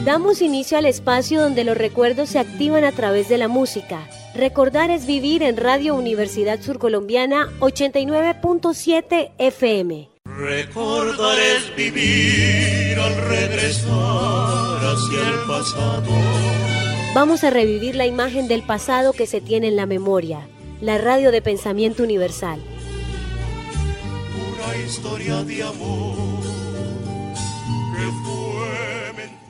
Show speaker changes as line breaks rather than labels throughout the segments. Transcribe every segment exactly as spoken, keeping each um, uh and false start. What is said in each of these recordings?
Damos inicio al espacio donde los recuerdos se activan a través de la música. Recordar es vivir en Radio Universidad Surcolombiana ochenta y nueve punto siete F M.
Recordar es vivir al regresar hacia el pasado.
Vamos a revivir la imagen del pasado que se tiene en la memoria. La radio de pensamiento universal.
Una historia de amor que fue mentira.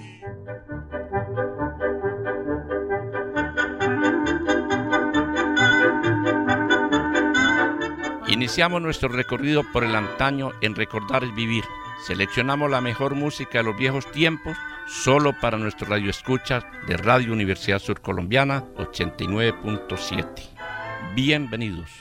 Iniciamos nuestro recorrido por el antaño en Recordar es Vivir. Seleccionamos la mejor música de los viejos tiempos solo para nuestros radioescuchas de Radio Universidad Surcolombiana ochenta y nueve punto siete. Bienvenidos.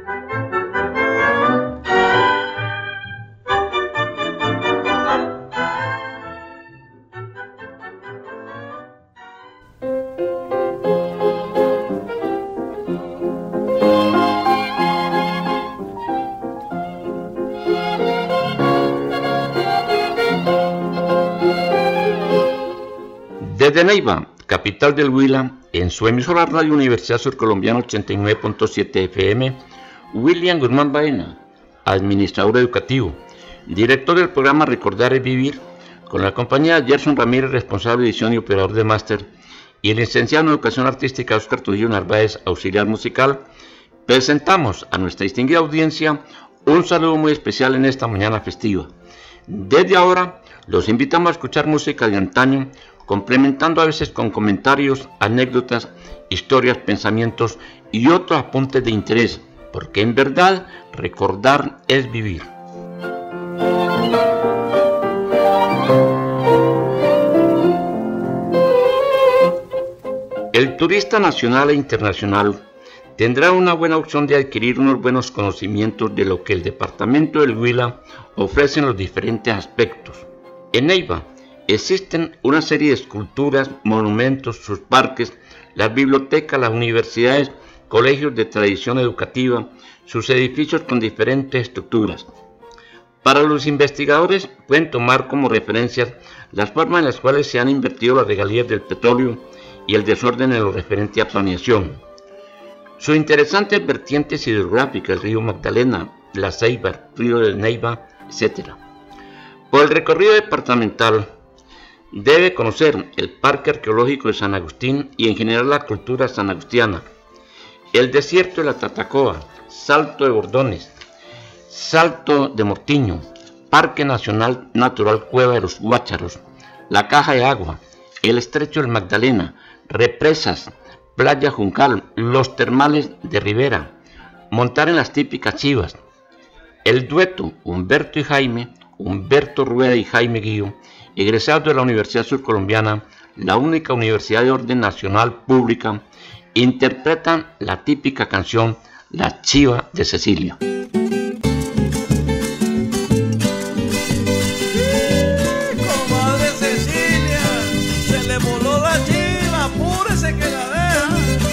Desde Neiva, capital del Huila, en su emisora Radio Universidad Surcolombiana ochenta y nueve punto siete F M, William Guzmán Baena, administrador educativo, director del programa Recordar es Vivir, con la compañía de Gerson Ramírez, responsable de edición y operador de máster, y el licenciado en Educación Artística Oscar Trujillo Narváez, auxiliar musical, presentamos a nuestra distinguida audiencia un saludo muy especial en esta mañana festiva. Desde ahora, los invitamos a escuchar música de antaño, complementando a veces con comentarios, anécdotas, historias, pensamientos y otros apuntes de interés, porque en verdad recordar es vivir. El turista nacional e internacional tendrá una buena opción de adquirir unos buenos conocimientos de lo que el departamento del Huila ofrece en los diferentes aspectos. En Neiva existen una serie de esculturas, monumentos, sus parques, las bibliotecas, las universidades, colegios de tradición educativa, sus edificios con diferentes estructuras. Para los investigadores pueden tomar como referencias las formas en las cuales se han invertido las regalías del petróleo y el desorden en lo referente a planeación. Sus interesantes vertientes hidrográficas, el río Magdalena, la Ceiba, el río de Neiva, etcétera. Por el recorrido departamental, debe conocer el Parque Arqueológico de San Agustín y en general la cultura sanagustiana, el desierto de la Tatacoa, Salto de Bordones, Salto de Mortiño, Parque Nacional Natural Cueva de los Guácharos, la Caja de Agua, el Estrecho del Magdalena, represas, Playa Juncal, los termales de Rivera, montar en las típicas chivas, el dueto Humberto y Jaime, Humberto Rueda y Jaime Guío, egresados de la Universidad Surcolombiana, la única universidad de orden nacional pública, interpretan la típica canción La Chiva de Cecilia.
Comadre Cecilia, se le voló la chiva, apúrese que la deja.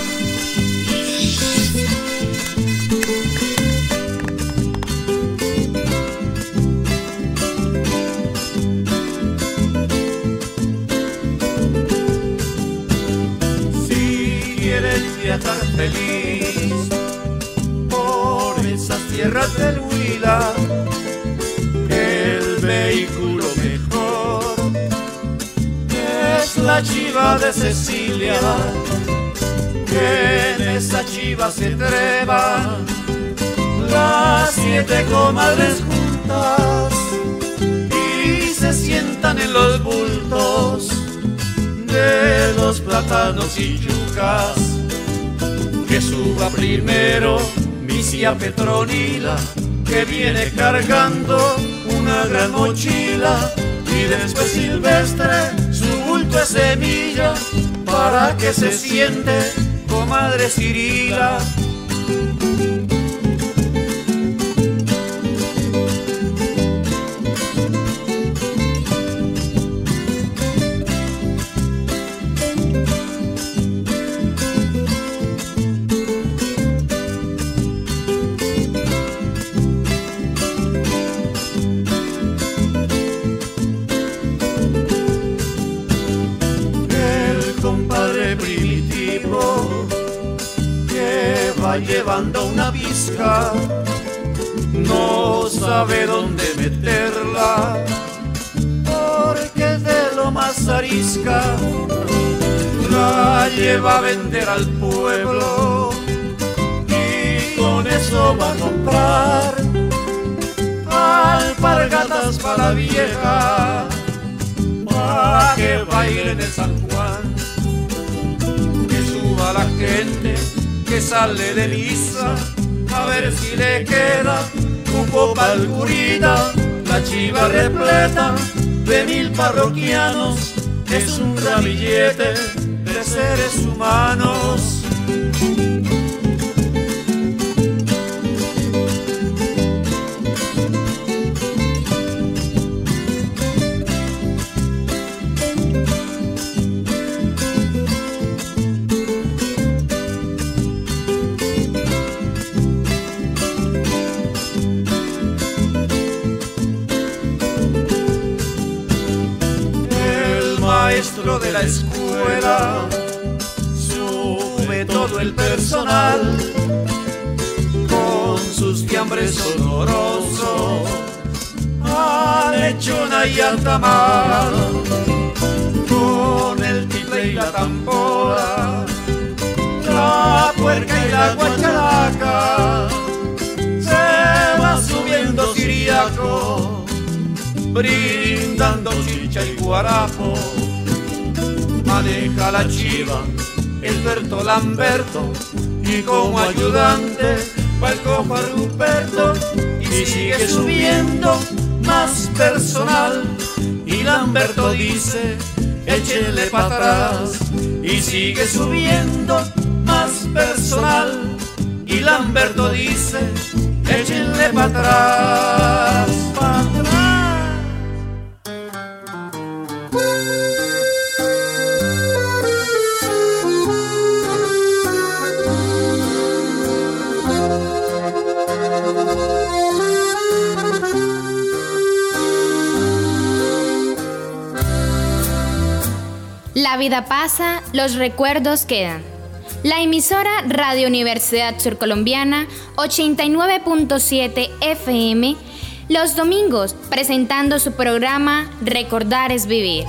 Si quieres viajar feliz por esas tierras del Huila, el vehículo mejor es la chiva de Cecilia, que en esa chiva se trepan las siete comadres juntas y se sientan en los bultos de los plátanos y yucas. Que suba primero mi cia Petronila, que viene cargando una gran mochila, y después Silvestre, su bulto es semilla, para que se siente comadre Cirila. va llevando una pizca, no sabe dónde meterla, porque es de lo más arisca. La lleva a vender al pueblo y con eso va a comprar alpargatas para la vieja, para que baile en el San Juan. Que suba la gente que sale de misa, a ver si le queda cupo pa'l curita. La chiva repleta de mil parroquianos es un ramillete de seres humanos. Maestro de la escuela sube todo el personal con sus fiambres olorosos a lechona y a tamal, con el tiple y la tambora, la puerca y la guacharaca, se va subiendo siriaco, brindando chicha y guarapo. Maneja la chiva el Berto Lamberto y como ayudante va el cojo a Ruperto, y sigue subiendo más personal y Lamberto dice échenle para atrás, y sigue subiendo más personal y Lamberto dice échenle para atrás, para atrás.
La vida pasa, los recuerdos quedan. La emisora Radio Universidad Surcolombiana ochenta y nueve punto siete F M, los domingos presentando su programa Recordar es Vivir.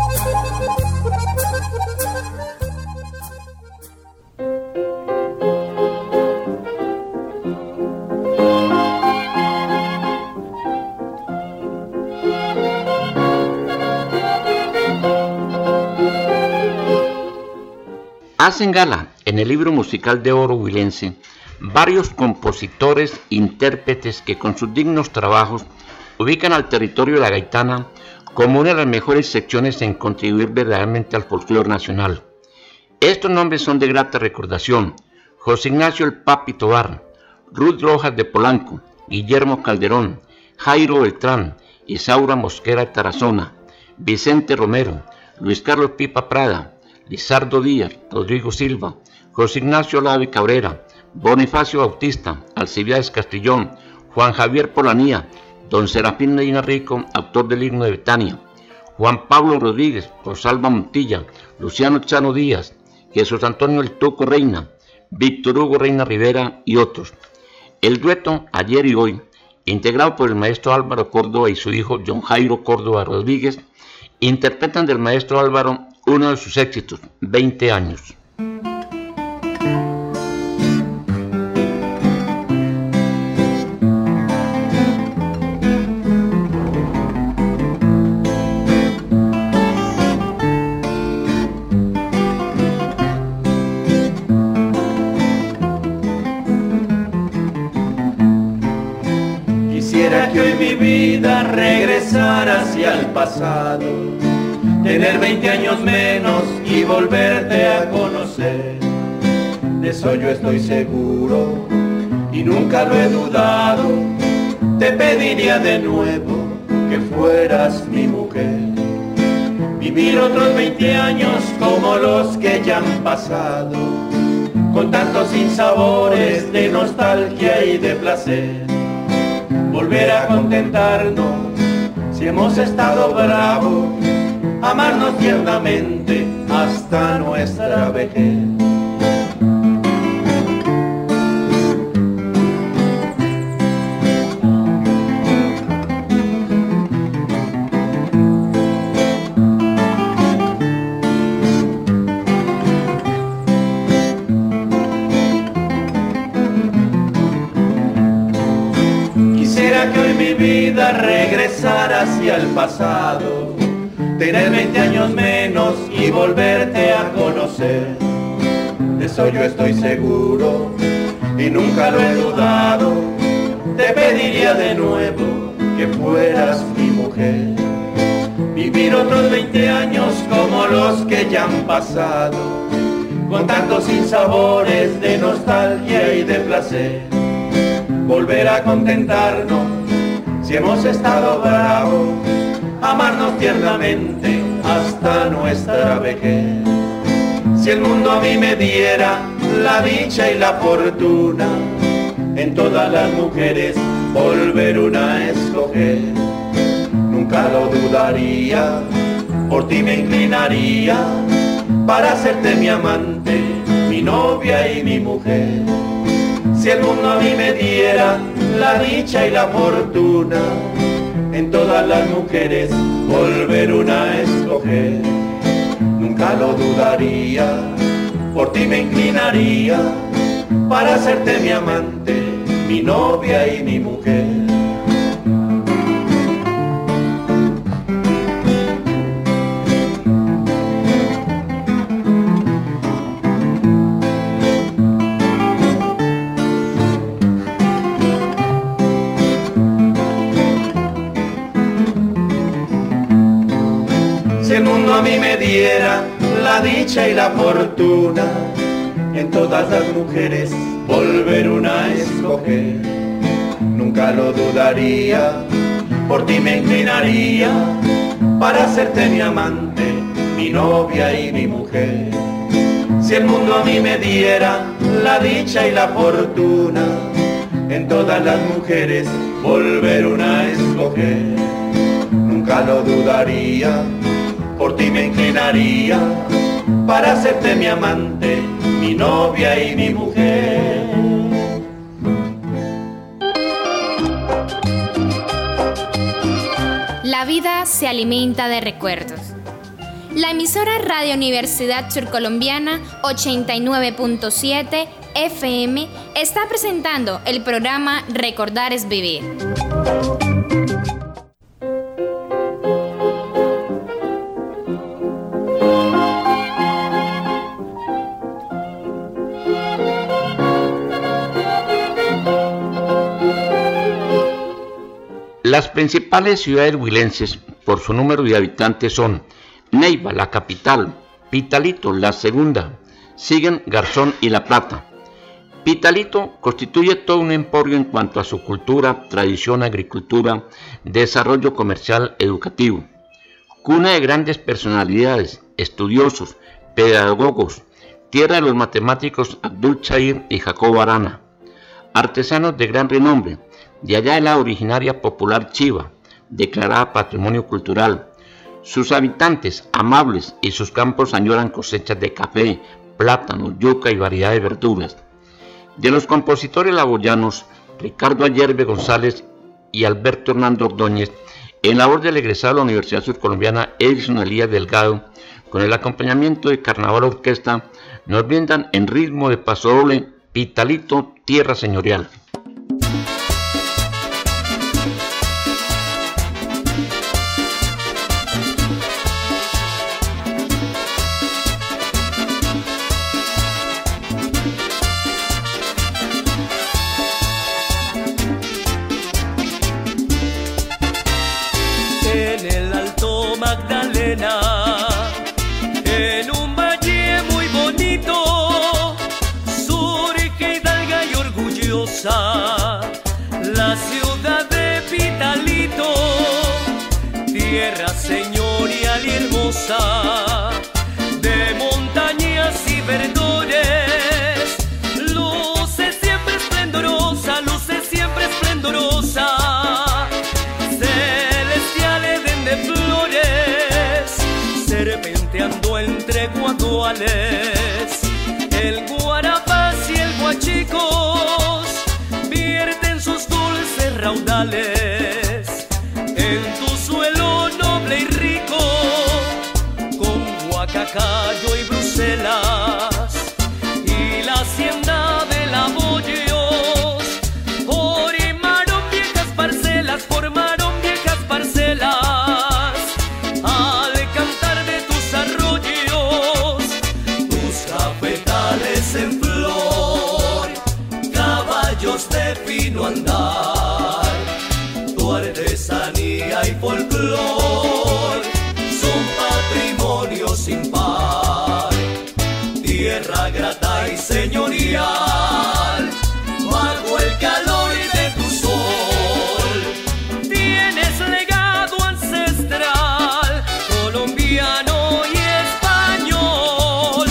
Hacen gala en el libro musical de oro huilense varios compositores, intérpretes que con sus dignos trabajos ubican al territorio de la gaitana como una de las mejores secciones en contribuir verdaderamente al folclore nacional. Estos nombres son de grata recordación: José Ignacio el Papi Tobar, Ruth Rojas de Polanco, Guillermo Calderón, Jairo Beltrán, Isaura Mosquera de Tarazona, Vicente Romero, Luis Carlos Pipa Prada, Lizardo Díaz, Rodrigo Silva, José Ignacio Lave Cabrera, Bonifacio Bautista, Alcibiades Castrillón, Juan Javier Polanía, Don Serafín Medina Rico, autor del himno de Betania, Juan Pablo Rodríguez, Rosalba Montilla, Luciano Chano Díaz, Jesús Antonio El Tuco Reina, Víctor Hugo Reina Rivera y otros. El dueto Ayer y Hoy, integrado por el maestro Álvaro Córdoba y su hijo John Jairo Córdoba Rodríguez, interpretan del maestro Álvaro uno de sus éxitos, veinte años.
Quisiera que hoy mi vida regresara hacia el pasado, tener veinte años menos y volverte a conocer. De eso yo estoy seguro y nunca lo he dudado. Te pediría de nuevo que fueras mi mujer. Vivir otros veinte años como los que ya han pasado, con tantos sinsabores de nostalgia y de placer. Volver a contentarnos si hemos estado bravos, amarnos tiernamente hasta nuestra vejez. mi vida regresar hacia el pasado, tener veinte años menos y volverte a conocer. De eso yo estoy seguro y nunca lo he dudado. Te pediría de nuevo que fueras mi mujer. Vivir otros veinte años como los que ya han pasado, con tantos sinsabores de nostalgia y de placer. Volver a contentarnos si hemos estado bravos, amarnos tiernamente hasta nuestra vejez. Si el mundo a mí me diera la dicha y la fortuna, en todas las mujeres volver una a escoger. Nunca lo dudaría, por ti me inclinaría, para hacerte mi amante, mi novia y mi mujer. Si el mundo a mí me diera la dicha y la fortuna, en todas las mujeres volver una a escoger. Nunca lo dudaría, por ti me inclinaría, para hacerte mi amante, mi novia y mi mujer. Si el mundo a mí me diera la dicha y la fortuna, en todas las mujeres volver una a escoger. Nunca lo dudaría, por ti me inclinaría, para hacerte mi amante, mi novia y mi mujer. Si el mundo a mí me diera la dicha y la fortuna, en todas las mujeres volver una a escoger. Nunca lo dudaría, por ti me inclinaría, para hacerte mi amante, mi novia y mi mujer.
La vida se alimenta de recuerdos. La emisora Radio Universidad Surcolombiana ochenta y nueve punto siete F M está presentando el programa Recordar es Vivir.
Las principales ciudades huilenses por su número de habitantes son Neiva, la capital, Pitalito, la segunda, siguen Garzón y La Plata. Pitalito constituye todo un emporio en cuanto a su cultura, tradición, agricultura, desarrollo comercial, educativo. Cuna de grandes personalidades, estudiosos, pedagogos, tierra de los matemáticos Abdul Chair y Jacobo Arana. Artesanos de gran renombre, de allá de la originaria popular chiva, declarada patrimonio cultural. Sus habitantes, amables, y sus campos añoran cosechas de café, plátano, yuca y variedad de verduras. De los compositores laboyanos, Ricardo Ayerbe González y Alberto Hernando Ordóñez, en labor del egresado de la Universidad Surcolombiana Edison Elías Delgado, con el acompañamiento de Carnaval Orquesta, nos brindan en ritmo de pasodoble Pitalito, tierra señorial.
En un valle muy bonito surge hidalga y orgullosa la ciudad de Pitalito, tierra señorial y hermosa, de montañas y verdores, luce siempre esplendorosa, luce siempre esplendorosa, celestial Edén de flores, serpenteando entre guaduales, el Guarapás y el Guachicos vierten sus dulces raudales en tu suelo noble y rico, con Guacacayo y Bruselas y la hacienda de la Bollos, orimaron viejas parcelas. y folclor son patrimonio sin par. Tierra grata y señorial, bajo el calor de tu sol, tienes legado ancestral, colombiano y español.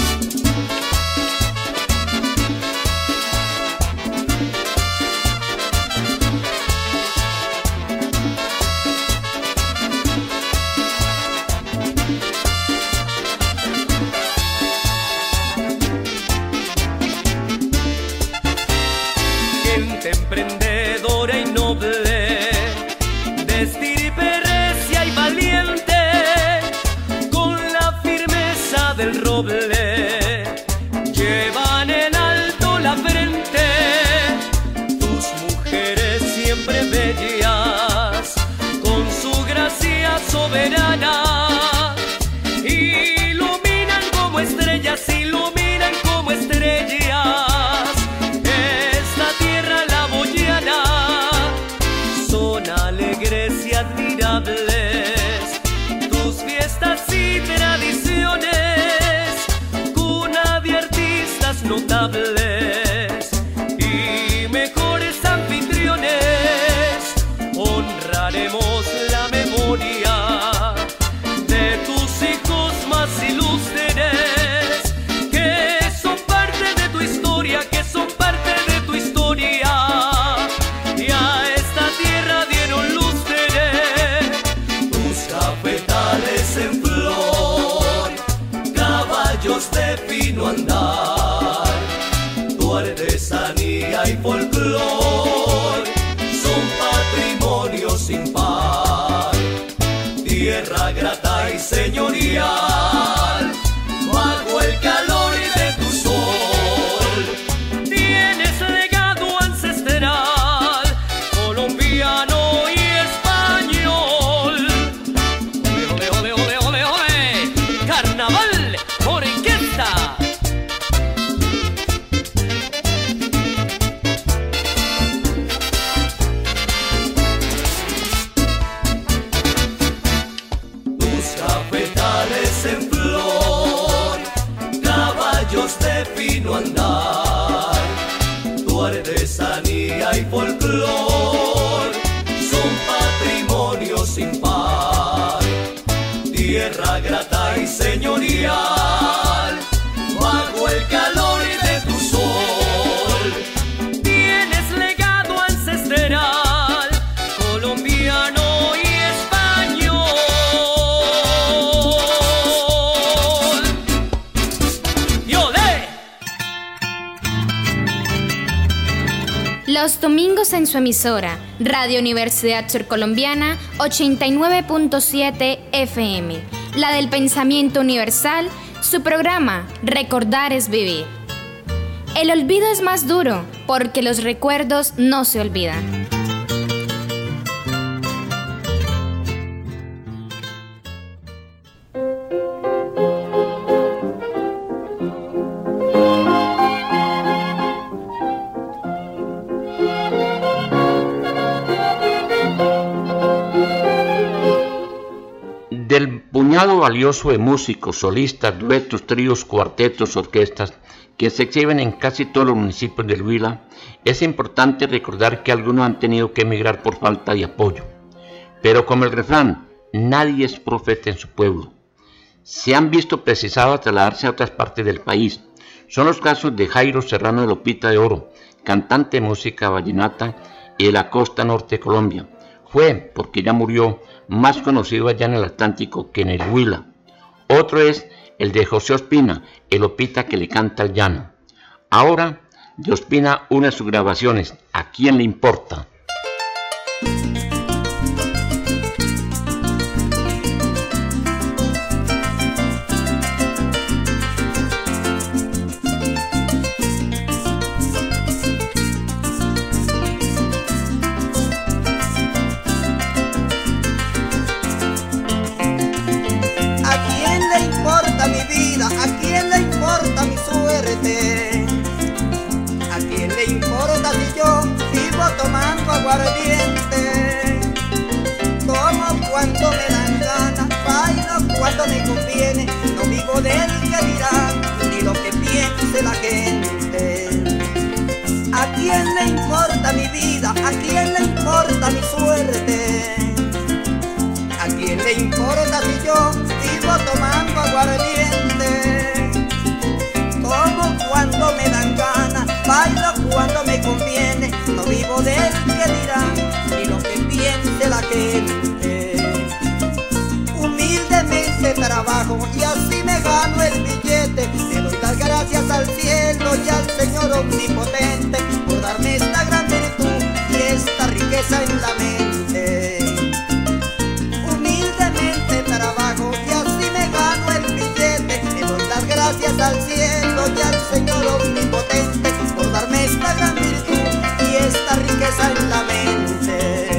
Gente emprendedora y noble, de estirpe recia y valiente, con la firmeza del roble, llevan en alto la frente. Tus mujeres siempre bellas, con su gracia soberana, iluminan como estrellas, iluminan como estrellas. Alegres y admirables tus fiestas y tradiciones, cuna de artistas notables y mejores anfitriones. Honraremos la memoria de tus hijos más ilustres, que son parte de tu historia, que son parte de tu historia. Y a esta tierra dieron lustre tus cafetales en flor, caballos de fino andar. Tu artesanía y folclor son patrimonio sin par. Tierra grata y señorial, bajo el calor de tu sol, tienes legado ancestral, colombiano y español. Ole, ole, ole, ole, ole, carnaval por orquesta. Tus cafetales en flor, caballos de fino andar. Tu artesanía y folclor son patrimonio sin par. Tierra grata y señorial, bajo el calor de tu sol, tienes legado ancestral, colombiano y español. ¡Y olé!
Los domingos en su emisora, Radio Universidad Surcolombiana ochenta y nueve punto siete F M, la del pensamiento universal, su programa Recordar es Vivir. El olvido es más duro porque los recuerdos no se olvidan.
Del puñado valioso de músicos, solistas, duetos, tríos, cuartetos, orquestas que se exhiben en casi todos los municipios del Huila, es importante recordar que algunos han tenido que emigrar por falta de apoyo. Pero como el refrán, nadie es profeta en su pueblo, se han visto precisados a trasladarse a otras partes del país. Son los casos de Jairo Serrano de Lopita de Oro, cantante de música vallenata y de la costa norte de Colombia. Fue, porque ya murió, más conocido allá en el Atlántico que en el Huila. Otro es el de José Ospina, el Lopita que le canta al llano. Ahora, de Ospina, una de sus grabaciones, ¿A quién le importa?
Tomando vida, ¿a quién le importa mi suerte? ¿A quién le importa si yo vivo tomando aguardiente? Tomo cuando me dan ganas, bailo cuando me conviene, no vivo del que dirán ni lo que piense la gente. Humildemente trabajo y así me gano el billete, le doy las gracias al cielo y al Señor omnipotente por darme esta gran virtud y esta riqueza en la mente. Humildemente trabajo y así me gano el billete, le doy las gracias al cielo y al Señor omnipotente por darme esta gran virtud y esta riqueza en la mente.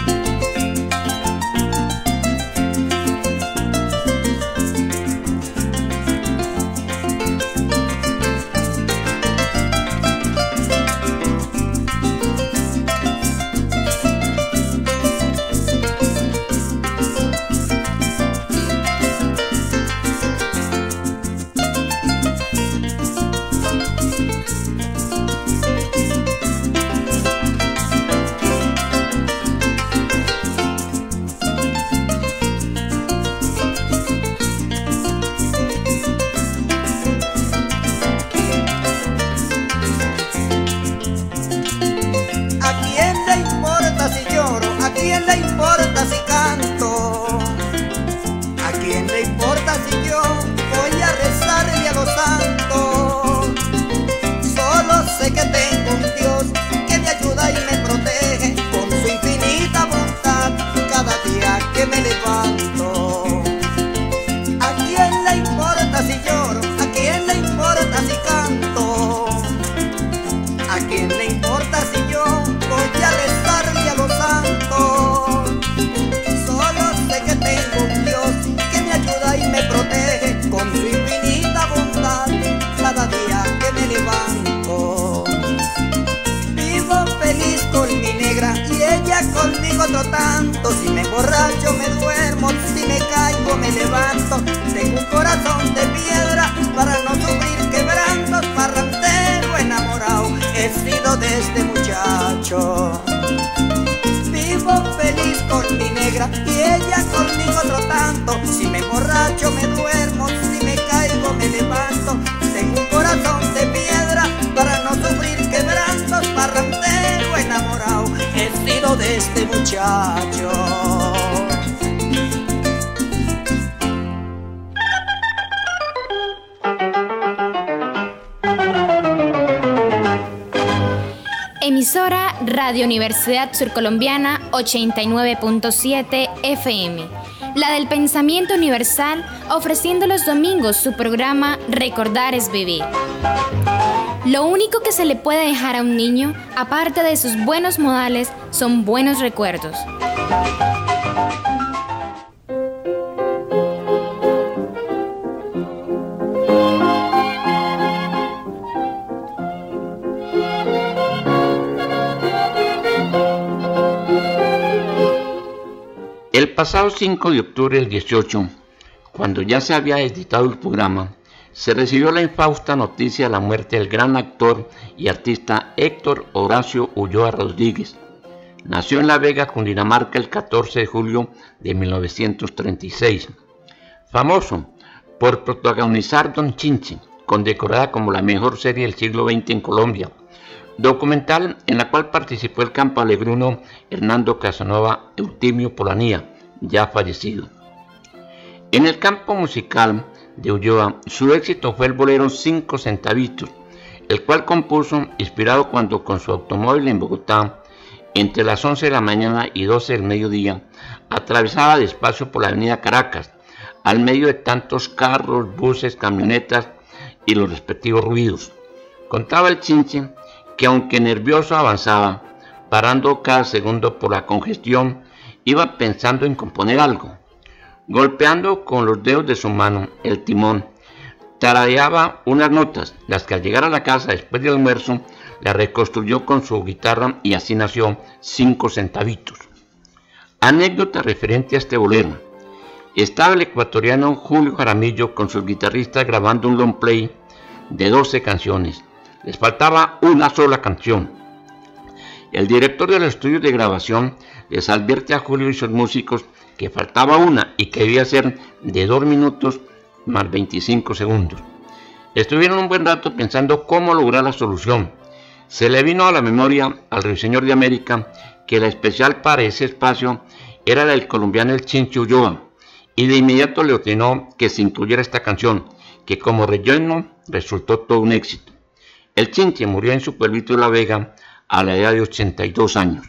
Conmigo otro tanto, si me emborracho me duermo, si me caigo me levanto. Tengo un corazón de piedra para no sufrir quebrantos, parrandero enamorado he sido de este muchacho. Vivo feliz con mi negra y ella conmigo otro tanto, si me emborracho me duermo, si me caigo me levanto. Tengo un corazón de piedra para no sufrir quebrantos, parrandero enamorado he sido de este muchacho.
Emisora Radio Universidad Surcolombiana ochenta y nueve punto siete F M, la del pensamiento universal, ofreciendo los domingos su programa Recordar es Vivir. Lo único que se le puede dejar a un niño, aparte de sus buenos modales, son buenos recuerdos.
El pasado cinco de octubre del dieciocho, cuando ya se había editado el programa, se recibió la infausta noticia de la muerte del gran actor y artista Héctor Horacio Ulloa Rodríguez. Nació en La Vega, Cundinamarca, el catorce de julio de mil novecientos treinta y seis. Famoso por protagonizar Don Chinche, condecorada como la mejor serie del siglo veinte en Colombia, documental en la cual participó el campaalegruno Hernando Casanova Eutimio Polanía, ya fallecido. En el campo musical de Ulloa, su éxito fue el bolero Cinco Centavitos, el cual compuso inspirado cuando con su automóvil en Bogotá, entre las once de la mañana y doce del mediodía, atravesaba despacio por la avenida Caracas, al medio de tantos carros, buses, camionetas y los respectivos ruidos. Contaba el Chinche que aunque nervioso avanzaba, parando cada segundo por la congestión, iba pensando en componer algo. Golpeando con los dedos de su mano el timón, tarareaba unas notas, las que al llegar a la casa después del almuerzo, las reconstruyó con su guitarra y así nació Cinco Centavitos. Anécdota referente a este bolero. Estaba el ecuatoriano Julio Jaramillo con sus guitarristas grabando un long play de doce canciones. Les faltaba una sola canción. El director de los estudios de grabación les advierte a Julio y sus músicos que faltaba una y que debía ser de dos minutos más veinticinco segundos. Estuvieron un buen rato pensando cómo lograr la solución. Se le vino a la memoria al Ruiseñor de América que la especial para ese espacio era la del colombiano el Chinche Ulloa, y de inmediato le ordenó que se incluyera esta canción, que como relleno resultó todo un éxito. El Chinche murió en su pueblito de La Vega a la edad de ochenta y dos años.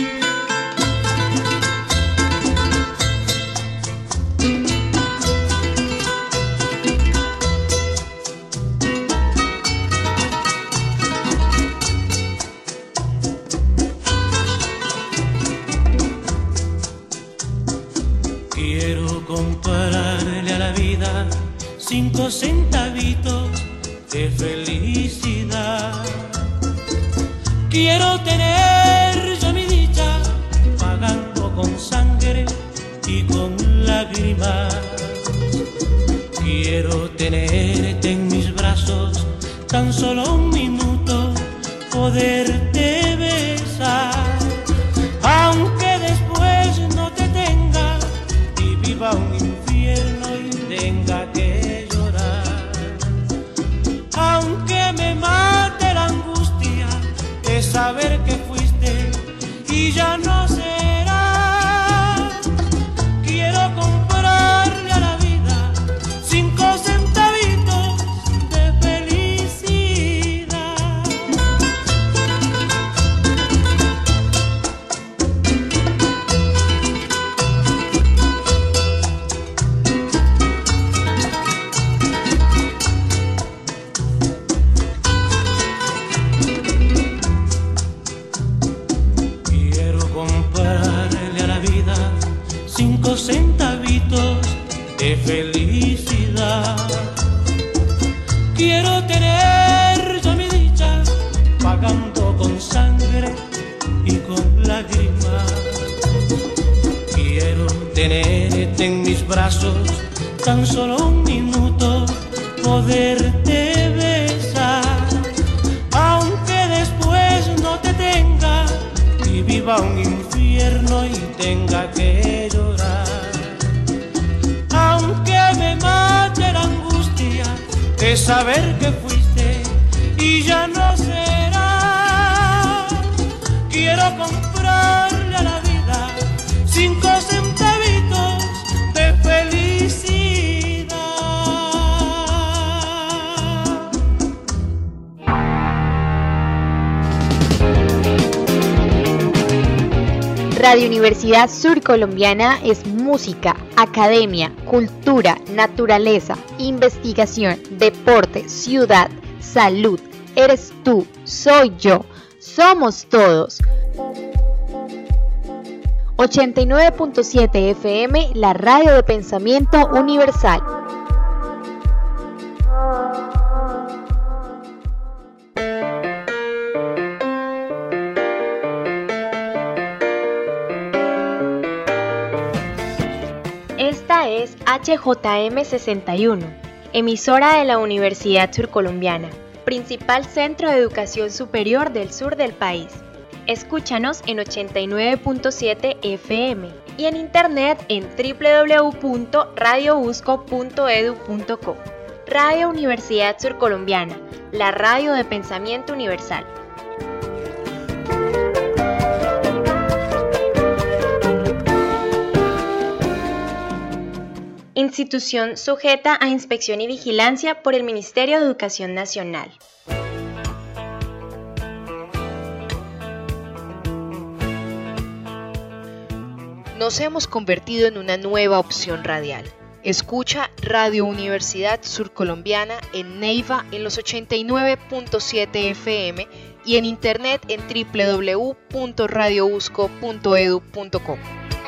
Quiero comprarle a la vida cinco centavitos de felicidad. Quiero tener yo mi dicha pagando con sangre y con lágrimas. Quiero tenerte en mis brazos tan solo un minuto, poderte besar, aunque después no te tenga y viva un infierno y tenga que llorar, aunque me mate la angustia de saber que fuiste y ya no será. Quiero comprarle a la vida cinco centavitos de felicidad. Cinco centavitos de felicidad. Quiero tener yo mi dicha pagando con sangre y con lágrimas. Quiero tenerte en mis brazos tan solo un minuto, poderte besar, aunque después no te tenga y viva un infierno y tenga que llorar, aunque me mate la angustia de saber que fuiste y ya no será. Quiero comprarle a la vida cinco centavitos de felicidad.
Radio Universidad Surcolombiana es música, academia, cultura, naturaleza, investigación, deporte, ciudad, salud. Eres tú, soy yo, somos todos. ochenta y nueve punto siete F M, la radio de pensamiento universal. Esta es H J M sesenta y uno, emisora de la Universidad Surcolombiana, principal centro de educación superior del sur del país. Escúchanos en ochenta y nueve punto siete F M y en internet en doble u doble u doble u punto radio usco punto e d u punto co. Radio Universidad Surcolombiana, la radio de pensamiento universal. Institución sujeta a inspección y vigilancia por el Ministerio de Educación Nacional.
Nos hemos convertido en una nueva opción radial. Escucha Radio Universidad Surcolombiana en Neiva en los ochenta y nueve punto siete F M y en internet en doble u doble u doble u punto radio usco punto e d u punto co.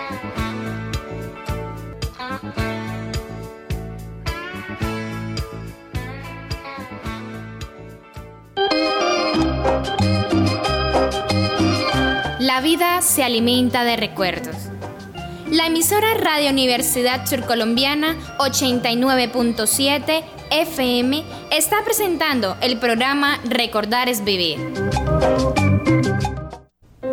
La vida se alimenta de recuerdos. La emisora Radio Universidad Surcolombiana ochenta y nueve punto siete F M está presentando el programa Recordar es Vivir.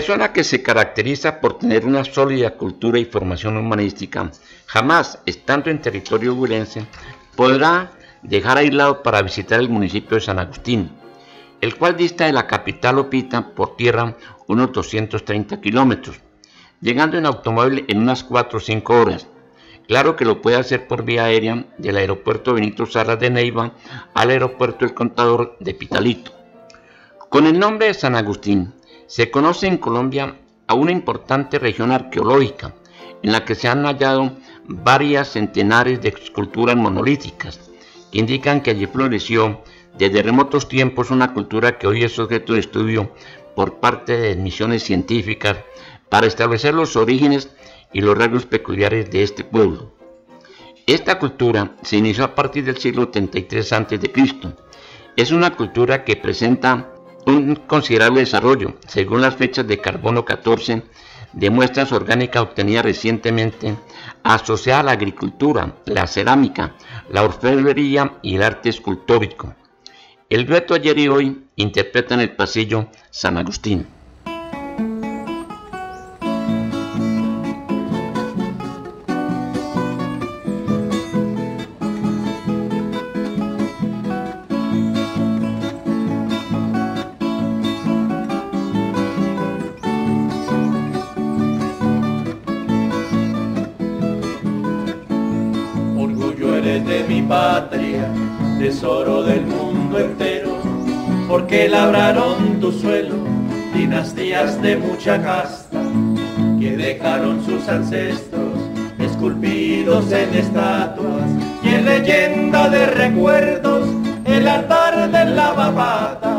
persona que se caracteriza por tener una sólida cultura y formación humanística, jamás, estando en territorio huilense, podrá dejar aislado para visitar el municipio de San Agustín, el cual dista de la capital Opita por tierra unos doscientos treinta kilómetros, llegando en automóvil en unas cuatro o cinco horas. Claro que lo puede hacer por vía aérea del aeropuerto Benito Salas de Neiva al aeropuerto El Contador de Pitalito. Con el nombre de San Agustín, se conoce en Colombia a una importante región arqueológica, en la que se han hallado varias centenares de esculturas monolíticas, que indican que allí floreció desde remotos tiempos una cultura que hoy es objeto de estudio por parte de misiones científicas para establecer los orígenes y los rasgos peculiares de este pueblo. Esta cultura se inició a partir del siglo treinta y tres antes de Cristo. Es una cultura que presenta un considerable desarrollo, según las fechas de carbono catorce, de muestras orgánicas obtenidas recientemente, asociada a la agricultura, la cerámica, la orfebrería y el arte escultórico. El dueto ayer y hoy interpreta en el pasillo San Agustín.
Patria, tesoro del mundo entero, porque labraron tu suelo dinastías de mucha casta, que dejaron sus ancestros esculpidos en estatuas y en leyenda de recuerdos el altar del lavapata.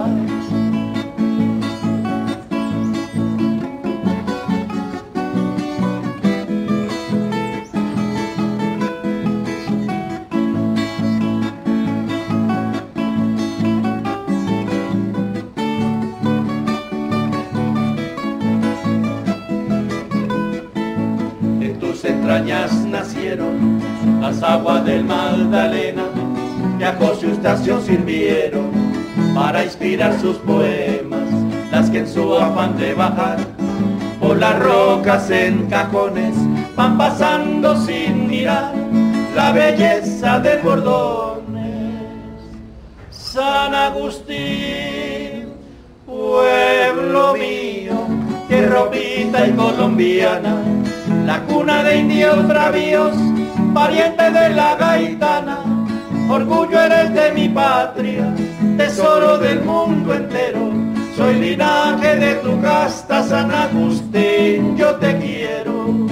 Nacieron las aguas del Magdalena, que a José Eustacio sirvieron para inspirar sus poemas, las que en su afán de bajar por las rocas en cajones van pasando sin mirar la belleza del Bordones. San Agustín, pueblo mío, tierra opita y colombiana, la cuna de indios bravíos, pariente de la gaitana, orgullo eres de mi patria, tesoro del mundo entero, soy linaje de tu casta, San Agustín, yo te quiero.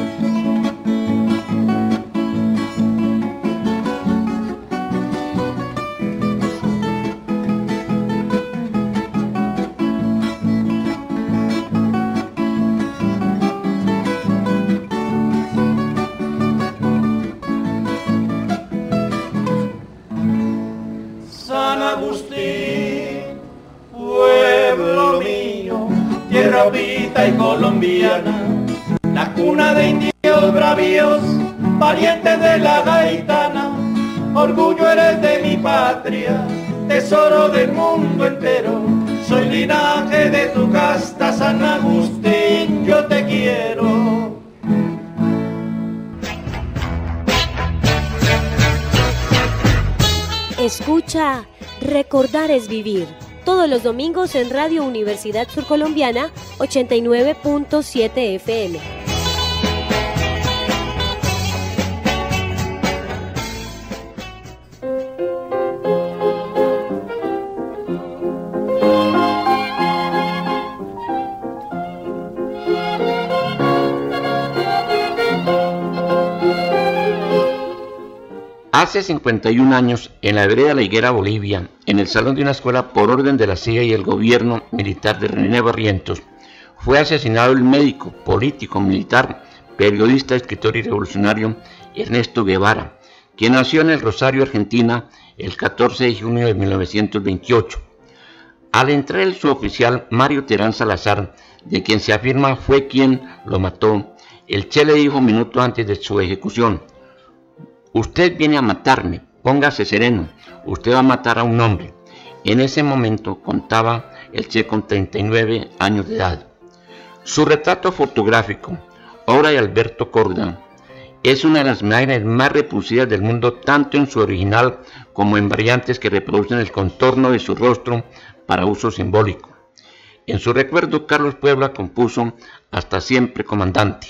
Y colombiana, la cuna de indios bravíos, parientes de la gaitana, orgullo eres de mi patria, tesoro del mundo entero, soy linaje de tu casta, San Agustín, yo te quiero.
Escucha, recordar es vivir. Todos los domingos en Radio Universidad Surcolombiana ochenta y nueve punto siete F M.
Hace cincuenta y un años, en la vereda La Higuera, Bolivia, en el salón de una escuela por orden de la C I A y el gobierno militar de René Barrientos, fue asesinado el médico, político, militar, periodista, escritor y revolucionario Ernesto Guevara, quien nació en el Rosario, Argentina, el catorce de junio de mil novecientos veintiocho. Al entrar el suboficial Mario Terán Salazar, de quien se afirma fue quien lo mató, el Che le dijo minutos antes de su ejecución: usted viene a matarme, póngase sereno, usted va a matar a un hombre. En ese momento contaba el Che con treinta y nueve años de edad. Su retrato fotográfico, obra de Alberto Corda, es una de las imágenes más repulsivas del mundo, tanto en su original como en variantes que reproducen el contorno de su rostro para uso simbólico. En su recuerdo, Carlos Puebla compuso Hasta siempre, comandante.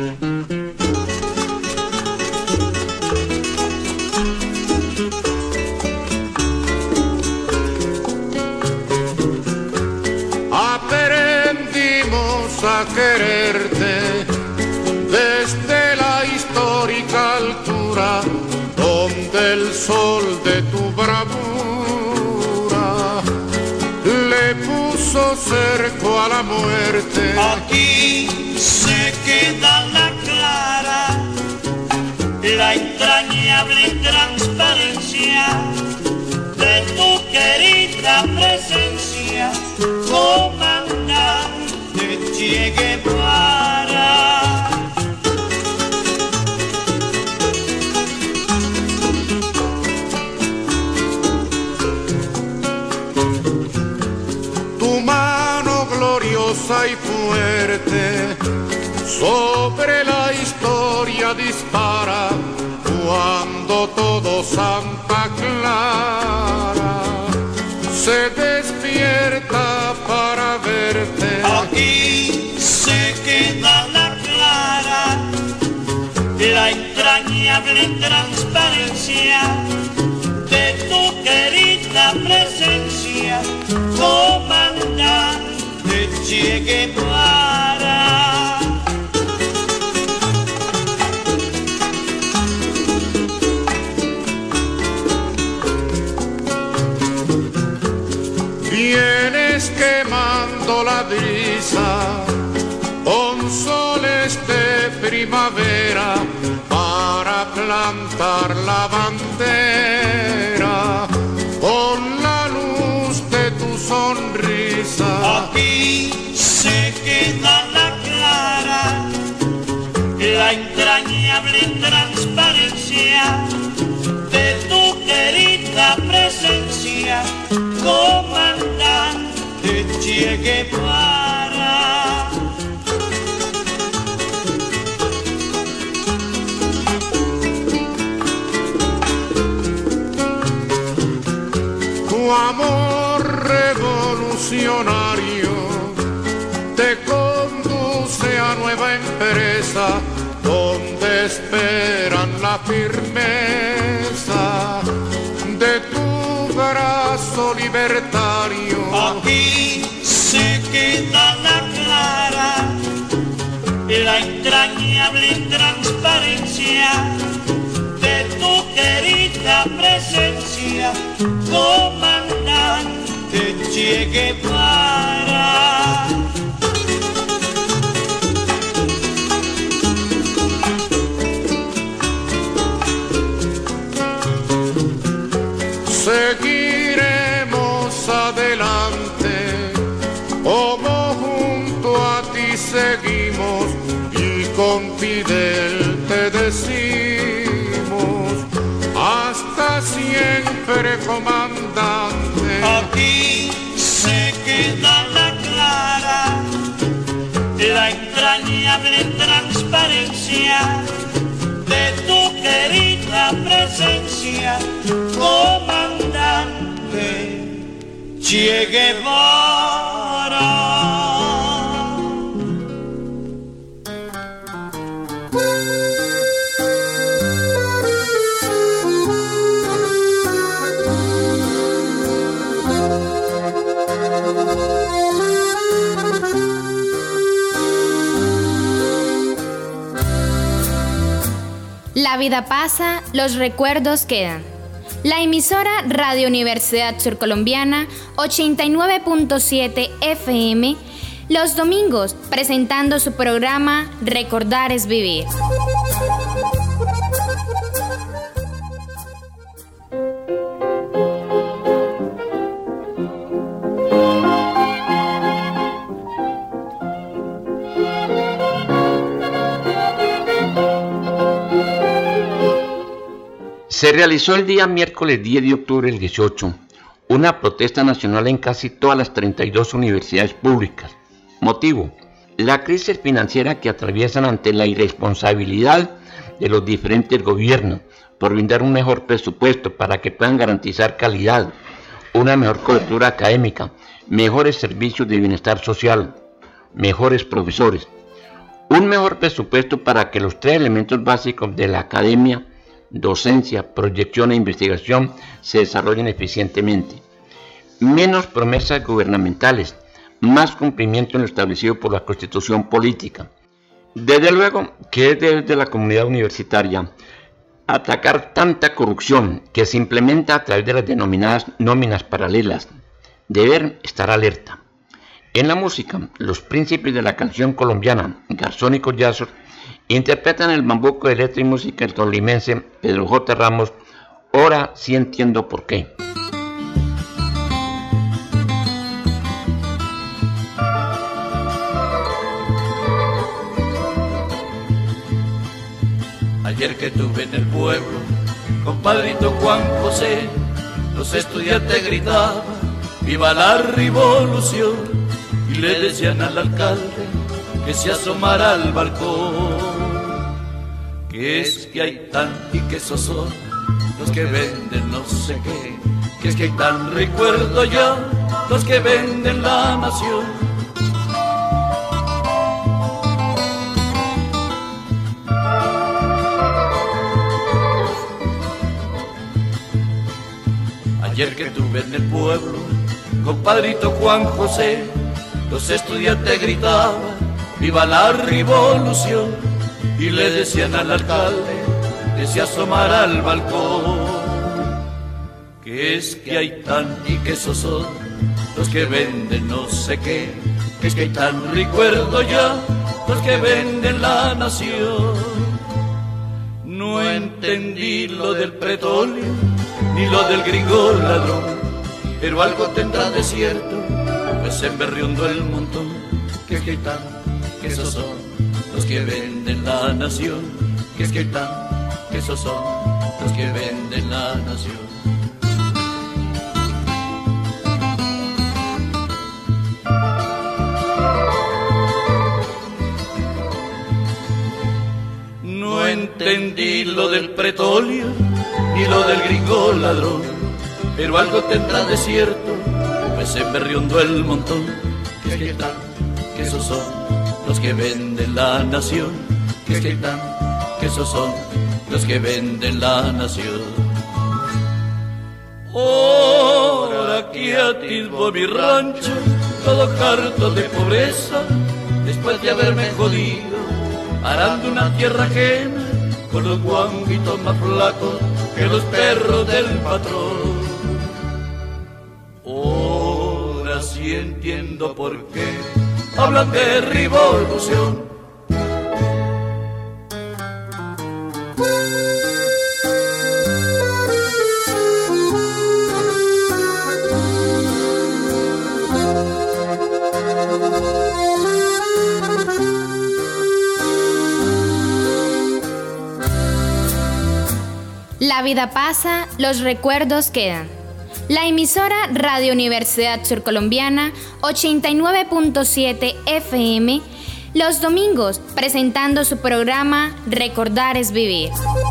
Aprendimos a quererte desde la histórica altura, donde el sol de tu bravura le puso cerco a la muerte.
Aquí se queda la clara, la entrañable transparencia de tu querida presencia, comandante Che Guevara.
Tu mano gloriosa y fuerte sobre la historia dispara, cuando todo Santa Clara se despierta para verte.
Aquí se queda la clara, la entrañable transparencia de tu querida presencia, comandante Che Guevara.
Vienes quemando la brisa con soles de primavera para plantar la bandera con la luz de tu sonrisa.
Aquí se queda la clara, la entrañable transparencia de tu querida presencia, comandante Che Guevara.
Tu amor revolucionario te conduce a nueva empresa, donde esperan la firmeza de tu brazo libertario.
Aquí se queda la clara, la entrañable transparencia de tu querida presencia, comandante Che Guevara.
Seguiremos adelante, como junto a ti seguimos, y con Fidel te decimos, hasta siempre, comandante.
Aquí se queda la clara, la entrañable transparencia de tu querida presencia, comandante Che Guevara.
La vida pasa, los recuerdos quedan. La emisora Radio Universidad Surcolombiana ochenta y nueve punto siete F M, los domingos presentando su programa Recordar es Vivir.
Se realizó el día miércoles diez de octubre del dieciocho una protesta nacional en casi todas las treinta y dos universidades públicas. Motivo: La crisis financiera que atraviesan ante la irresponsabilidad de los diferentes gobiernos por brindar un mejor presupuesto para que puedan garantizar calidad, una mejor cobertura académica, mejores servicios de bienestar social, mejores profesores, un mejor presupuesto para que los tres elementos básicos de la academia, docencia, proyección e investigación se desarrollen eficientemente, menos promesas gubernamentales, más cumplimiento en lo establecido por la Constitución política. Desde luego que es desde la comunidad universitaria atacar tanta corrupción que se implementa a través de las denominadas nóminas paralelas. Deber estar alerta. En la música, los príncipes de la canción colombiana, Garzón y Collazos, interpretan el bambuco de letra y música del tolimense Pedro J. Ramos, Ahora sí entiendo por qué.
Ayer que tuve en el pueblo, compadrito Juan José, los estudiantes gritaban, ¡viva la revolución! Y le decían al alcalde que se asomara al balcón. Que es que hay tan y que esos son los que venden no sé qué, que es que hay tan recuerdo ya los que venden la nación. Ayer que tuve en el pueblo, compadrito Juan José, los estudiantes gritaban, ¡viva la revolución! Y le decían al alcalde que se asomara al balcón. Que es que hay tan y que esos son los que venden no sé qué, que es que hay tan recuerdo ya los que venden la nación. No entendí lo del petróleo ni lo del gringo ladrón, pero algo tendrá de cierto, pues en Berriondo el montón. Que es que hay tan, que esos son los que venden la nación, que es que hay tan, que esos son los que venden la nación. No entendí lo del petróleo ni lo del gringo ladrón, pero algo tendrá de cierto, pues en Berriondo el montón. Que es que hay tan, que esos son los que venden la nación, que es que hay tan, que esos son los que venden la nación. Ahora que atisbo mi rancho, todo harto de pobreza, después de haberme jodido, arando una tierra ajena, con los guanguitos más flacos que los perros del patrón. Ahora sí entiendo por qué hablan de revolución.
La vida pasa, los recuerdos quedan. La emisora Radio Universidad Surcolombiana ochenta y nueve punto siete F M, los domingos presentando su programa Recordar es Vivir.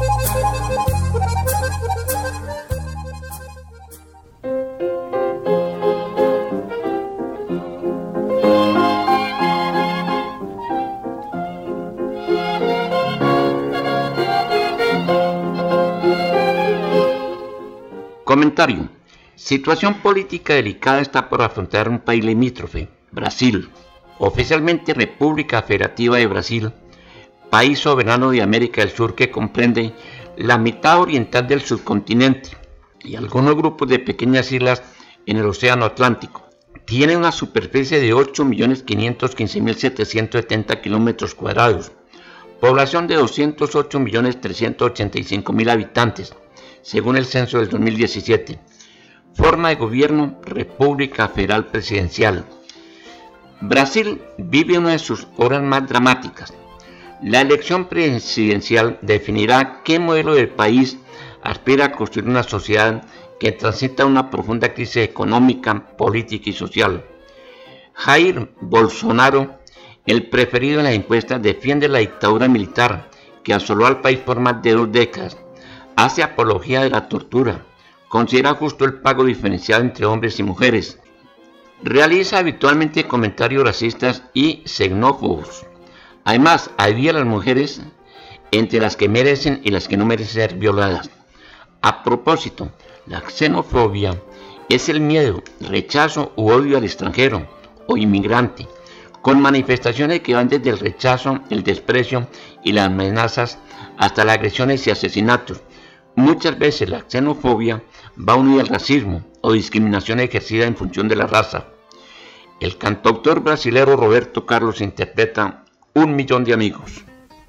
Comentario. Situación política delicada está por afrontar un país limítrofe, Brasil, oficialmente República Federativa de Brasil, país soberano de América del Sur que comprende la mitad oriental del subcontinente y algunos grupos de pequeñas islas en el Océano Atlántico. Tiene una superficie de ocho millones quinientos quince mil setecientos setenta kilómetros cuadrados, población de doscientos ocho millones trescientos ochenta y cinco mil habitantes, según el censo del dos mil diecisiete. Forma de gobierno, República Federal Presidencial. Brasil vive una de sus horas más dramáticas. La elección presidencial definirá qué modelo de país aspira a construir una sociedad que transita una profunda crisis económica, política y social. Jair Bolsonaro El preferido en las encuestas defiende la dictadura militar que asoló al país por más de dos décadas. Hace apología de la tortura. Considera justo el pago diferenciado entre hombres y mujeres. Realiza habitualmente comentarios racistas y xenófobos. Además, divide a las mujeres entre las que merecen y las que no merecen ser violadas. A propósito, la xenofobia es el miedo, rechazo u odio al extranjero o inmigrante, con manifestaciones que van desde el rechazo, el desprecio y las amenazas hasta las agresiones y asesinatos. Muchas veces la xenofobia va unida al racismo o discriminación ejercida en función de la raza. El cantautor brasilero Roberto Carlos interpreta Un millón de amigos.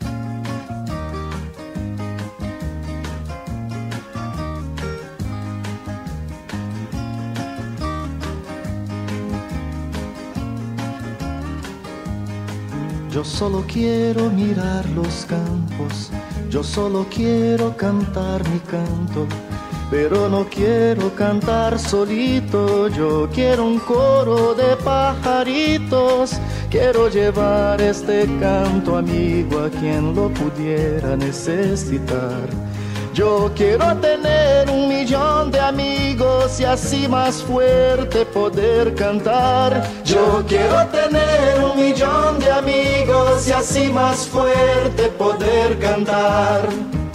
Yo solo quiero mirar los campos, yo solo quiero cantar mi canto, pero no quiero cantar solito, yo quiero un coro de pajaritos, quiero llevar este canto amigo a quien lo pudiera necesitar. Yo quiero tener un millón de amigos y así más fuerte poder cantar. Yo quiero tener un millón de amigos y así más fuerte poder cantar.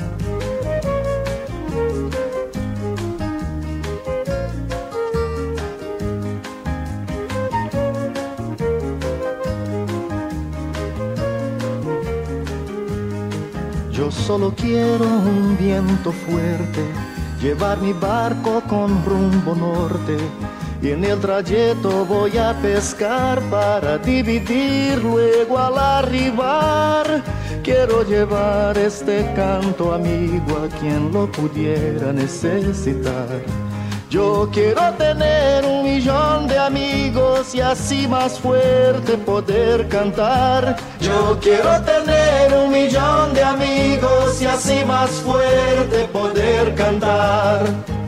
Yo solo quiero un viento fuerte, llevar mi barco con rumbo norte, y en el trayecto voy a pescar para dividir luego al arribar. Quiero llevar este canto amigo a quien lo pudiera necesitar. Yo quiero tener un millón de amigos y así más fuerte poder cantar. Yo quiero tener un millón de amigos y así más fuerte poder cantar.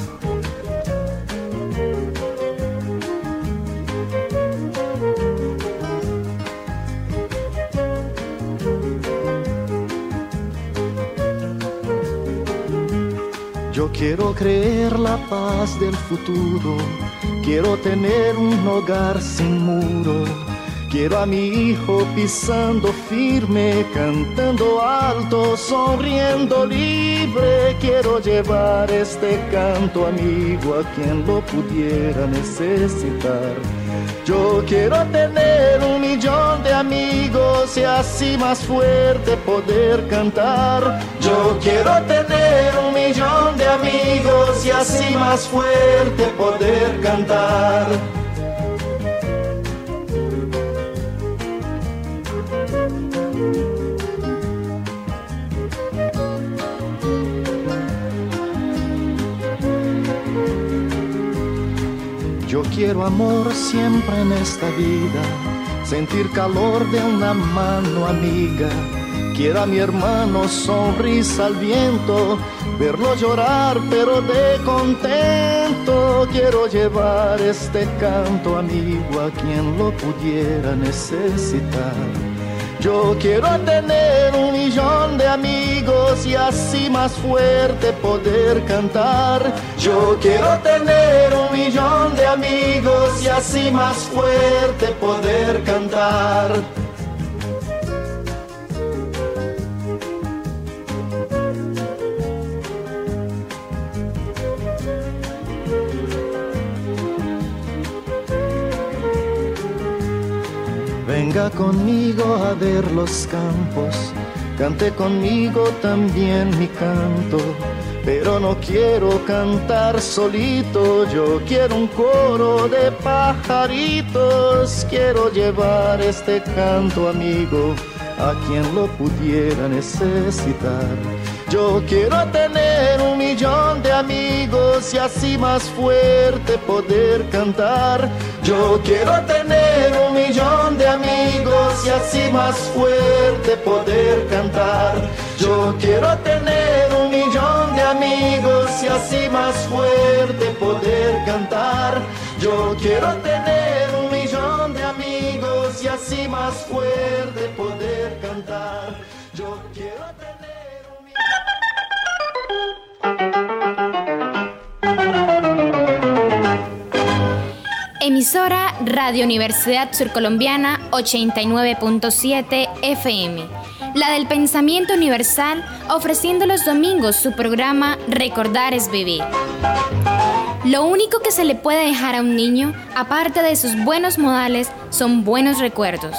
Yo quiero creer la paz del futuro, quiero tener un hogar sin muro, quiero a mi hijo pisando firme, cantando alto, sonriendo libre, quiero llevar este canto amigo a quien lo pudiera necesitar. Yo quiero tener un millón de amigos y así más fuerte poder cantar. Yo quiero tener un millón de amigos y así más fuerte poder cantar. Yo quiero amor siempre en esta vida, sentir calor de una mano amiga. Quiero a mi hermano sonrisa al viento, verlo llorar pero de contento. Quiero llevar este canto amigo a quien lo pudiera necesitar. Yo quiero tener un millón de amigos y así más fuerte poder cantar. Yo quiero tener un millón de amigos y así más fuerte poder cantar. Venga conmigo a ver los campos, cante conmigo también mi canto, pero no quiero cantar solito, yo quiero un coro de pajaritos, quiero llevar este canto amigo a quien lo pudiera necesitar. Yo quiero tener un millón de amigos y así más fuerte poder cantar. Yo quiero tener un millón de amigos y así más fuerte poder cantar. Yo quiero tener un millón de amigos y así más fuerte poder cantar. Yo quiero tener un millón de amigos y así y más fuerte poder cantar. Yo quiero tener un...
Emisora Radio Universidad Surcolombiana ochenta y nueve punto siete F M, la del pensamiento universal, ofreciendo los domingos su programa Recordar es Vivir. Lo único que se le puede dejar a un niño, aparte de sus buenos modales, son buenos recuerdos.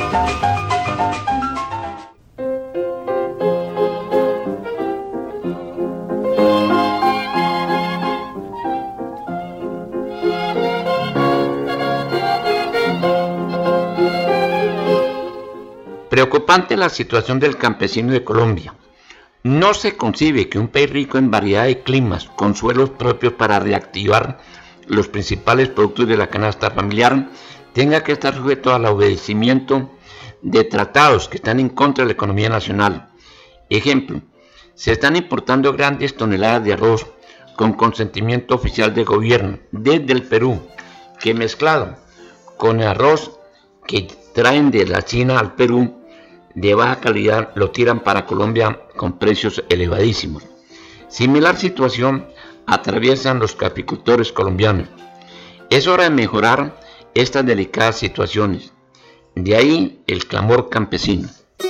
Preocupante la situación del campesino de Colombia. No se concibe que un país rico en variedad de climas, con suelos propios para reactivar los principales productos de la canasta familiar, tenga que estar sujeto al obedecimiento de tratados que están en contra de la economía nacional. Ejemplo, se están importando grandes toneladas de arroz con consentimiento oficial del gobierno desde el Perú, que mezclado con el arroz que traen de la China al Perú de baja calidad lo tiran para Colombia con precios elevadísimos. Similar situación atraviesan los caficultores colombianos. Es hora de mejorar estas delicadas situaciones. De ahí el clamor campesino.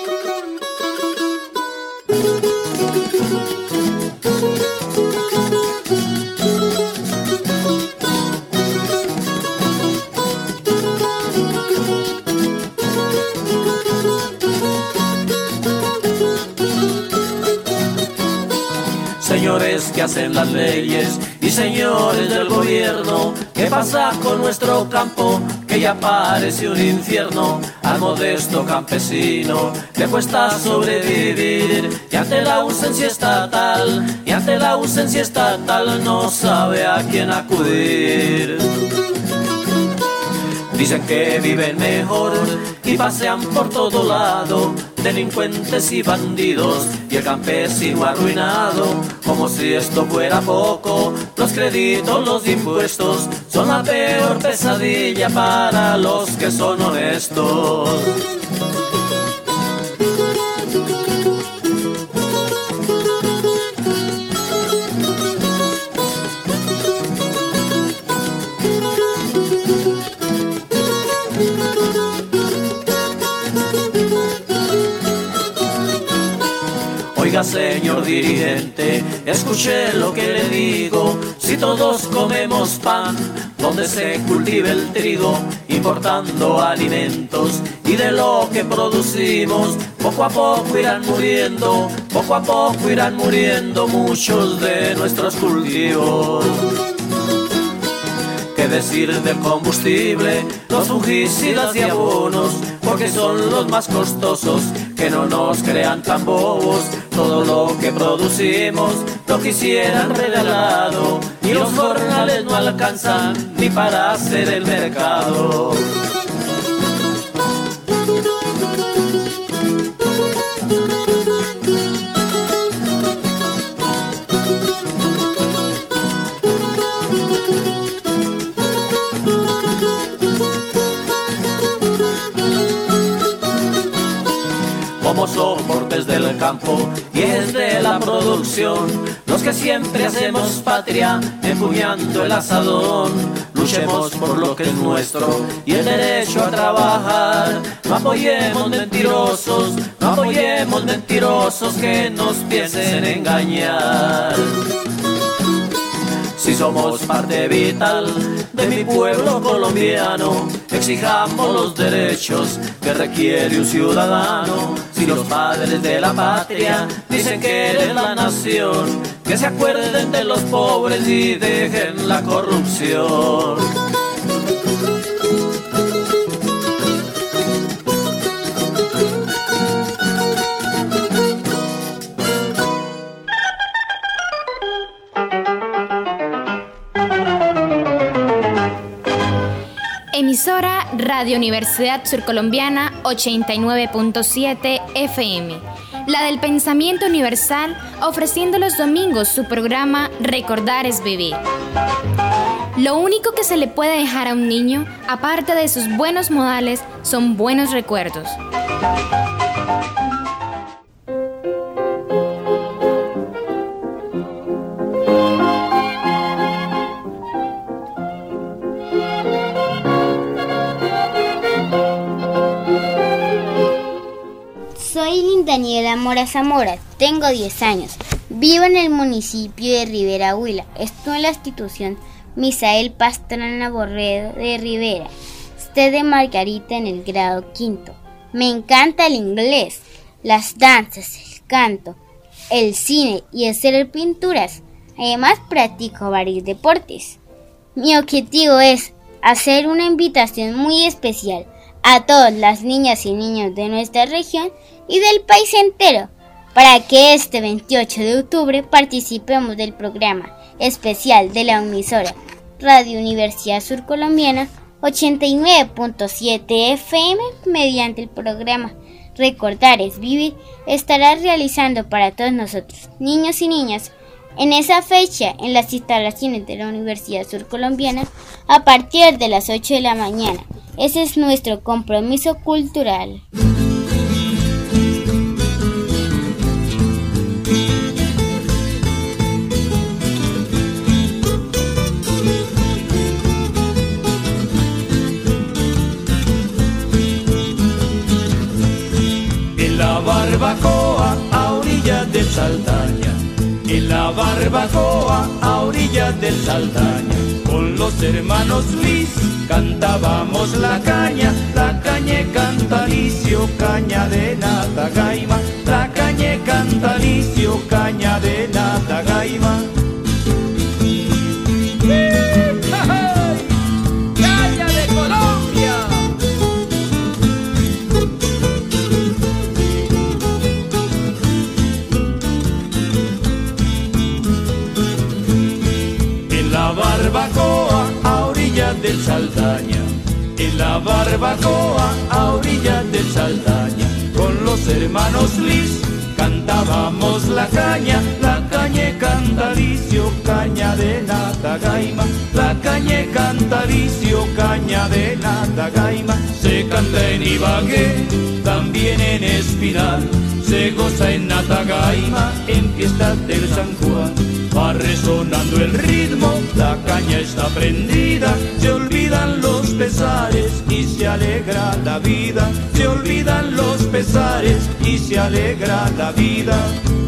Señores que hacen las leyes y señores del gobierno, ¿qué pasa con nuestro campo? Que ya parece un infierno. Al modesto campesino le cuesta sobrevivir, y ante la ausencia estatal, y ante la ausencia estatal no sabe a quién acudir. Dicen que viven mejor y pasean por todo lado delincuentes y bandidos, y el campesino arruinado. Como si esto fuera poco, los créditos, los impuestos son la peor pesadilla para los que son honestos. Oiga, señor dirigente, escuche lo que le digo. Si todos comemos pan donde se cultive el trigo, importando alimentos, y de lo que producimos, poco a poco irán muriendo, poco a poco irán muriendo muchos de nuestros cultivos. ¿Qué decir del combustible, los fungicidas y abonos? Porque son los más costosos, que no nos crean tan bobos. Todo lo que producimos lo quisieran regalado, y los jornales no alcanzan ni para hacer el mercado. Somos soportes del campo y es de la producción los que siempre hacemos patria, empuñando el asadón. Luchemos por lo que es nuestro y el derecho a trabajar. No apoyemos mentirosos, no apoyemos mentirosos que nos piensen engañar. Si somos parte vital de mi pueblo colombiano, exijamos los derechos que requiere un ciudadano. Si los padres de la patria dicen que eres la nación, que se acuerden de los pobres y dejen la corrupción.
Emisora Radio Universidad Surcolombiana ochenta y nueve punto siete F M, la del pensamiento universal, ofreciendo los domingos su programa Recordar es Vivir. Lo único que se le puede dejar a un niño, aparte de sus buenos modales, son buenos recuerdos.
Soy Daniela Mora Zamora, tengo diez años. Vivo en el municipio de Rivera Huila. Estoy en la institución Misael Pastrana Borrero de Rivera. Estoy de Margarita en el grado quinto. Me encanta el inglés, las danzas, el canto, el cine y hacer pinturas. Además practico varios deportes. Mi objetivo es hacer una invitación muy especial a todas las niñas y niños de nuestra región y del país entero, para que este veintiocho de octubre participemos del programa especial de la emisora Radio Universidad Surcolombiana ochenta y nueve punto siete F M. Mediante el programa Recordar es Vivir, estará realizando para todos nosotros, niños y niñas, en esa fecha en las instalaciones de la Universidad Surcolombiana a partir de las ocho de la mañana. Ese es nuestro compromiso cultural.
En la barbacoa a orillas del Saldaña, en la barbacoa a orillas del Saldaña, con los hermanos Liz cantábamos la caña, la cañe cantalicio, caña de nata gaima, la cañe cantalicio, caña de nata gaima. ¡Caña de Colombia! En la barbacoa a orillas del Saldaña, en la barbacoa a orillas del Saldaña, con los hermanos Liz cantábamos la caña, la cañe cantalicio, caña de nata gaima, la cañe cantalicio, caña de nata gaima. Se canta en Ibagué, también en Espinal, se goza en Natagaima, en fiestas del San Juan. Va resonando el ritmo, la caña está prendida, se olvidan los pesares y se alegra la vida, se olvidan los pesares y se alegra la vida.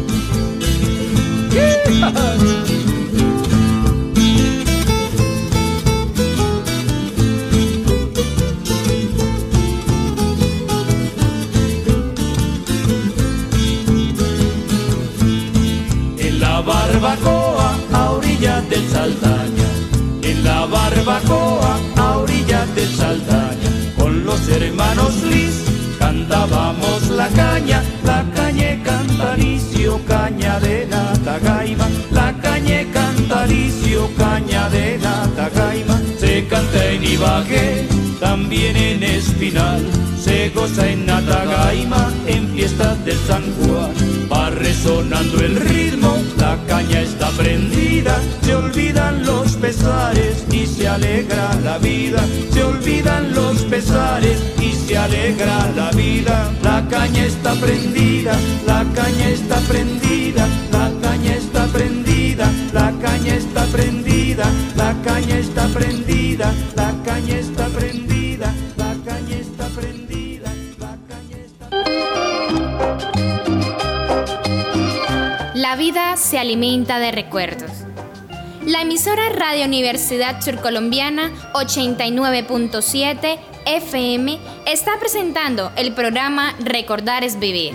En la barbacoa a orillas del Saldaña, en la barbacoa a orillas del Saldaña, con los hermanos Liz cantábamos la caña, la cañe cantalicio, caña de nata gaima, la cañe cantalicio, caña de nata gaima. Se canta en Ibagué, también en Espinal, se goza en Natagaima, en fiestas del San Juan. Va resonando el ritmo, la caña está prendida, se olvidan los pesares y se alegra la vida, se olvidan los pesares y se alegra la vida. La caña está prendida, la caña está prendida, la caña está prendida, la caña está prendida, la caña está prendida, la caña está prendida, la caña está prendida, la caña está prendida.
La vida se alimenta de recuerdos. La emisora Radio Universidad Surcolombiana ochenta y nueve punto siete F M está presentando el programa Recordar es Vivir.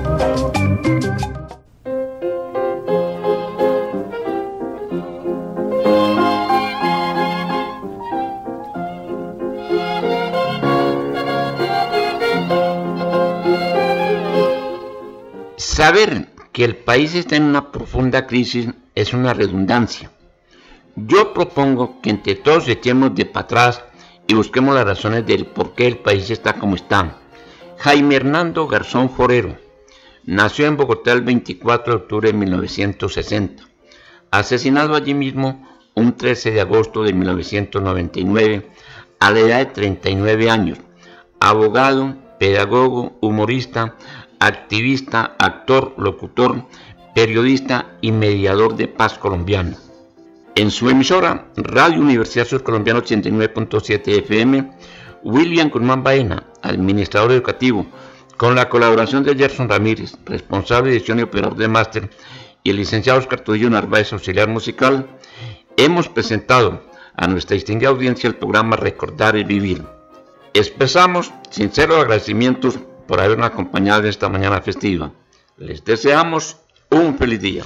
Saber que el país está en una profunda crisis es una redundancia. Yo propongo que entre todos echemos de para atrás y busquemos las razones del por qué el país está como está. Jaime Hernando Garzón Forero nació en Bogotá el veinticuatro de octubre de mil novecientos sesenta. Asesinado allí mismo un trece de agosto de mil novecientos noventa y nueve, a la edad de treinta y nueve años. Abogado, pedagogo, humorista, activista, actor, locutor, periodista y mediador de paz colombiano. En su emisora, Radio Universidad Surcolombiana ochenta y nueve punto siete F M, William Guzmán Baena, administrador educativo, con la colaboración de Gerson Ramírez, responsable de edición y operador de máster, y el licenciado Oscar Tudillo Narváez, auxiliar musical, hemos presentado a nuestra distinguida audiencia el programa Recordar es Vivir. Expresamos sinceros agradecimientos por habernos acompañado en esta mañana festiva. Les deseamos un feliz día.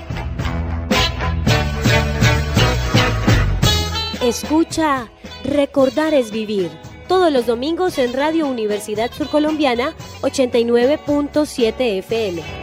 Escucha Recordar es Vivir, todos los domingos en Radio Universidad Surcolombiana ochenta y nueve punto siete F M.